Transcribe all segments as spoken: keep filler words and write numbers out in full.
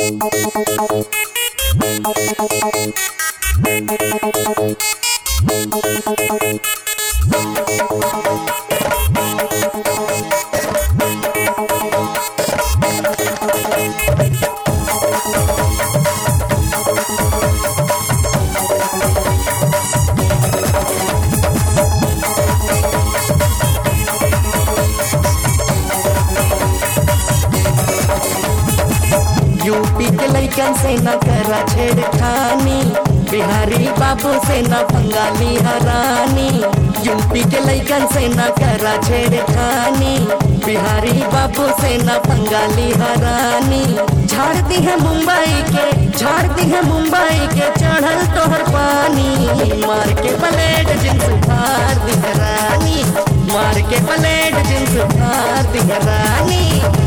UP के लइकन से न करा छेड़खानी, बिहारी बाबू से न बंगाली हरानी। यूपी के लइकन से न करा छेड़खानी, बिहारी बाबू से न बंगाली हरानी। झाड़ दी है मुंबई के, झाड़ दी है मुंबई के चढ़ल तोहर पानी। मार के ब्लेड जींस फाड़ दी है रानी, मार के ब्लेड जींस फाड़ दी है रानी।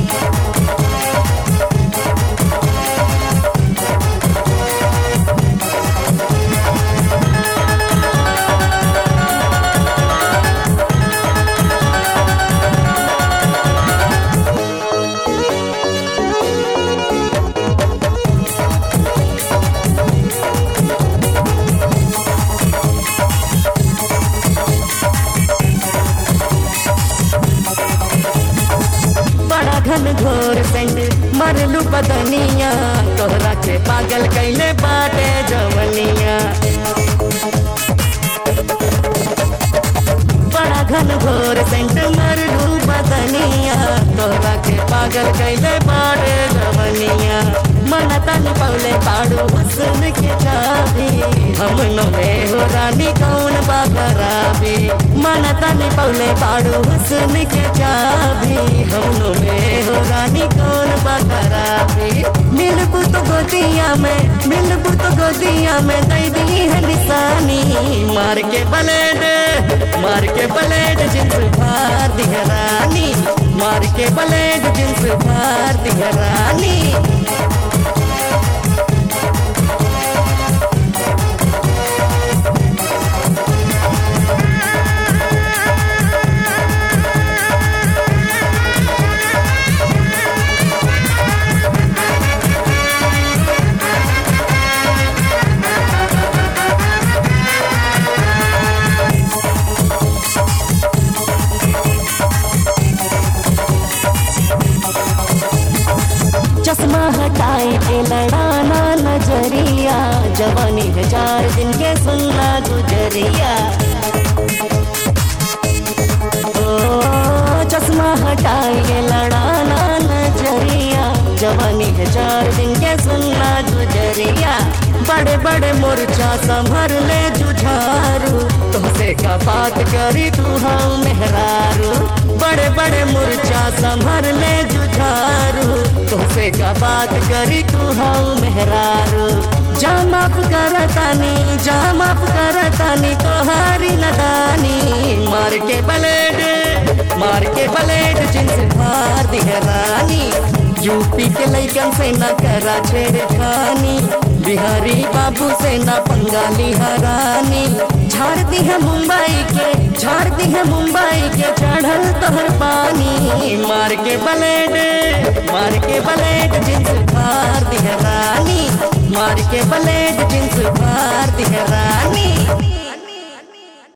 घन घोर सेंट मरलू बदनिया, तोहरा के पागल कैले बाटे जवनिया। बड़ा घन घोर सेंट मरलू बदनिया, तोहरा के पागल कैले बाटे जवनिया। मन तन पौले पाड़ू हुस्न के चाबी, हम में हो रानी कौन बाबराबी। मन तन पौले पाड़ू हुस्न के चाबी, हम में हो रानी कौन बाबराबी। मिलबू तो गोदिया में, मिलबू तो गोदिया में दई दी है निशानी। मार के ब्लेड, मार के ब्लेड जींस फाड़ दी है रानी, मार के ब्लेड जींस फाड़ दी है रानी। चश्मा हटाए के लड़ाना नजरिया, जवानी है चार दिन के सुनना गुजरिया। ओ चश्मा हटाए के लड़ाना नजरिया, जवानी है चार दिन के सुनना गुजरिया। बड़े बड़े मोर्चा संभर ले जुझारू, तुमसे का बात करी तू हम मेहरारू। बड़े बड़े मोर्चा संभर ले जुझारू, तुमसे का बात करी तू हम मेहरारू। जा माफ करतानी, जा माफ करतानी तोहारी नदानी। मार के ब्लेड, मार के ब्लेड जींस फाड़ दी है रानी। यूपी के लइकन से न करा छेड़खानी, बिहारी बाबू से न बंगाली हरानी। झाड़ दी है मुंबई के, झाड़ दी है मुंबई के चढ़ल तोहर पानी। मार के ब्लेड, मार के ब्लेड जींस फाड़ दी है रानी, मार के ब्लेड जींस फाड़ दी है रानी।